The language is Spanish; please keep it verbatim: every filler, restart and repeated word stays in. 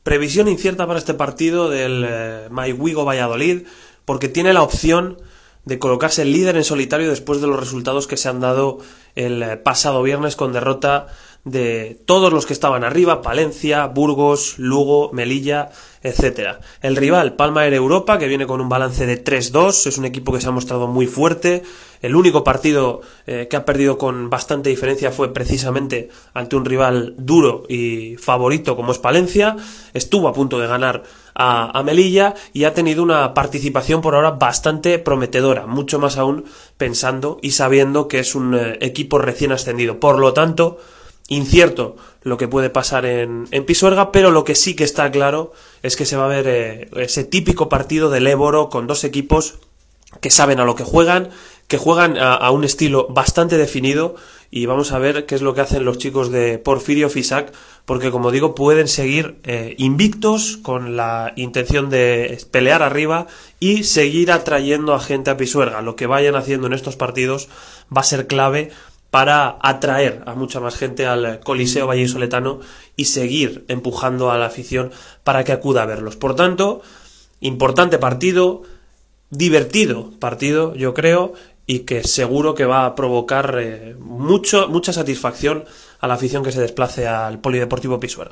Previsión incierta para este partido del eh, Maiwigo Valladolid, porque tiene la opción de colocarse líder en solitario después de los resultados que se han dado el eh, pasado viernes con derrota de todos los que estaban arriba: Palencia, Burgos, Lugo, Melilla, etcétera. El rival, Palma Air Europa, que viene con un balance de tres dos, es un equipo que se ha mostrado muy fuerte. El único partido eh, que ha perdido con bastante diferencia fue precisamente ante un rival duro y favorito como es Palencia. Estuvo a punto de ganar a, a Melilla y ha tenido una participación por ahora bastante prometedora, mucho más aún pensando y sabiendo que es un eh, equipo recién ascendido. Por lo tanto, incierto lo que puede pasar en, en Pisuerga, pero lo que sí que está claro es que se va a ver eh, ese típico partido del Éboro con dos equipos que saben a lo que juegan, que juegan a, a un estilo bastante definido, y vamos a ver qué es lo que hacen los chicos de Porfirio Fisac, porque como digo, pueden seguir eh, invictos con la intención de pelear arriba y seguir atrayendo a gente a Pisuerga. Lo que vayan haciendo en estos partidos va a ser clave para atraer a mucha más gente al Coliseo vallisoletano y seguir empujando a la afición para que acuda a verlos. Por tanto, importante partido, divertido partido, yo creo, y que seguro que va a provocar eh, mucho, mucha satisfacción a la afición que se desplace al Polideportivo Pisuerga.